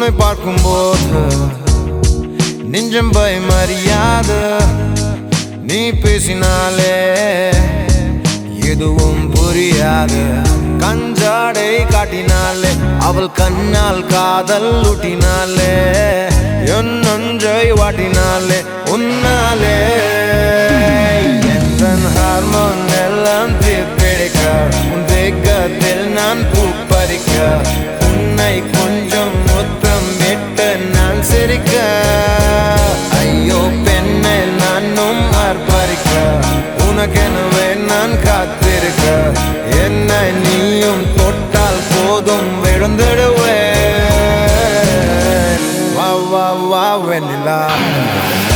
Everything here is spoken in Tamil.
உன்னை பார்க்கும்போது நெஞ்சம் பயமறியாது. நீ பேசினாலே எதுவும் புரியாது. கஞ்சாடை காட்டினாலே அவள் கண்ணால் காதல் ஊட்டினாலே என் நஞ்சை வாட்டினாலே உன்னாலே என் ஹார்மோன் எல்லாம் தீர்ப்பிடிக்க உன் தேக்கத்தில் நான் பூப்பறிக்க உன்னை கொஞ்சம் முத்தம் விட்டு நான் சிரிக்க ஐயோ பெண்ணை நானும் ஆர்ப்பரிக்க உனக்கெனவே நான் காத்திருக்க என்னை நீயும் தொட்டால் போதும் விழுந்துடுவேன். வா வா வா வெண்ணிலா